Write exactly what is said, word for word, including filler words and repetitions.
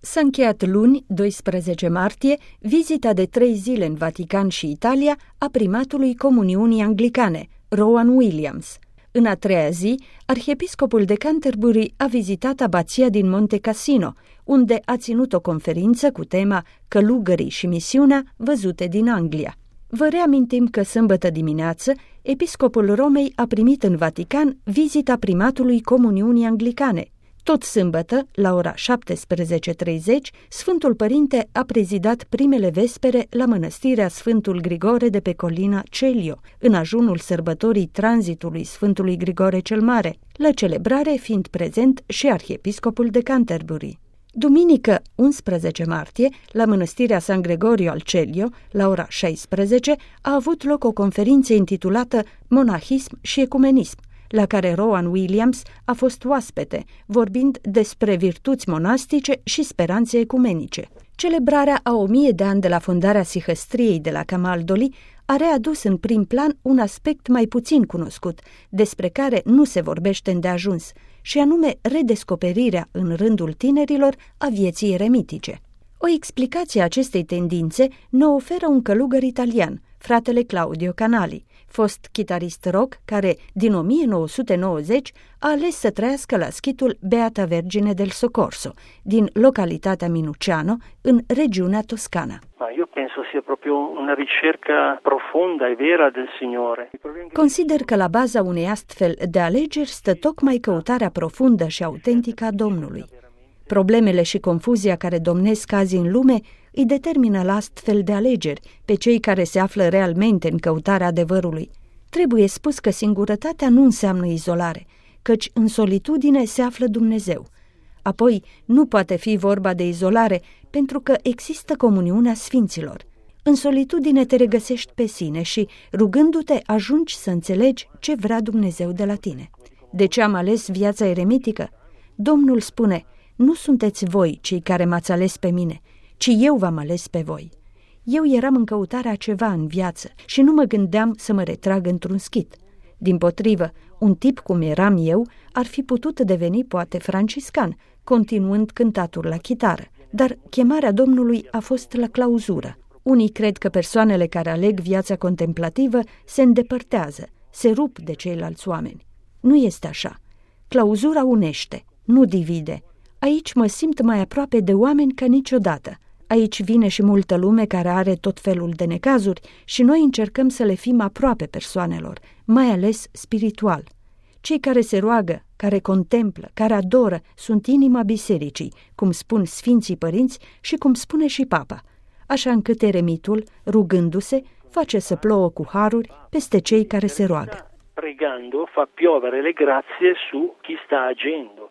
S-a încheiat luni, doisprezece martie, vizita de trei zile în Vatican și Italia a primatului Comuniunii Anglicane, Rowan Williams. În a treia zi, arhiepiscopul de Canterbury a vizitat abația din Monte Cassino, unde a ținut o conferință cu tema Călugării și misiunea văzute din Anglia. Vă reamintim că sâmbătă dimineață, episcopul Romei a primit în Vatican vizita primatului Comuniunii Anglicane. Tot sâmbătă, la ora șaptesprezece și treizeci, Sfântul Părinte a prezidat primele vespere la mănăstirea Sfântul Grigore de pe colina Celio, în ajunul sărbătorii tranzitului Sfântului Grigore cel Mare, la celebrare fiind prezent și arhiepiscopul de Canterbury. Duminică, unsprezece martie, la mănăstirea San Gregorio al Celio, la ora șaisprezece, a avut loc o conferință intitulată Monahism și Ecumenism, la care Rowan Williams a fost oaspete, vorbind despre virtuți monastice și speranțe ecumenice. Celebrarea a o mie de ani de la fondarea Sihăstriei de la Camaldoli a readus în prim plan un aspect mai puțin cunoscut, despre care nu se vorbește îndeajuns, și anume redescoperirea în rândul tinerilor a vieții eremitice. O explicație a acestei tendințe ne oferă un călugăr italian, fratele Claudio Canali, fost chitarist rock care, din o mie nouă sute nouăzeci, a ales să trăiască la schitul Beata Vergine del Soccorso, din localitatea Minuciano, în regiunea Toscana. Ma io penso sia proprio una ricerca profonda e vera del Signore. Consider că la baza unei astfel de alegeri stă tocmai căutarea profundă și autentică a Domnului. Problemele și confuzia care domnesc azi în lume îi determină la astfel de alegeri pe cei care se află realmente în căutarea adevărului. Trebuie spus că singurătatea nu înseamnă izolare, căci în solitudine se află Dumnezeu. Apoi, nu poate fi vorba de izolare, pentru că există comuniunea sfinților. În solitudine te regăsești pe sine și, rugându-te, ajungi să înțelegi ce vrea Dumnezeu de la tine. De ce am ales viața eremitică? Domnul spune: nu sunteți voi cei care m-ați ales pe mine, ci eu v-am ales pe voi. Eu eram în căutarea ceva în viață și nu mă gândeam să mă retrag într-un schit. Dimpotrivă, un tip cum eram eu ar fi putut deveni poate franciscan, continuând cântatul la chitară, dar chemarea Domnului a fost la clauzură. Unii cred că persoanele care aleg viața contemplativă se îndepărtează, se rup de ceilalți oameni. Nu este așa. Clauzura unește, nu divide. Aici mă simt mai aproape de oameni ca niciodată. Aici vine și multă lume care are tot felul de necazuri și noi încercăm să le fim aproape persoanelor, mai ales spiritual. Cei care se roagă, care contemplă, care adoră, sunt inima bisericii, cum spun Sfinții Părinți și cum spune și Papa, așa încât eremitul, rugându-se, face să plouă cu haruri peste cei care se roagă. Pregando fa piovere le grazie su chi sta agendo.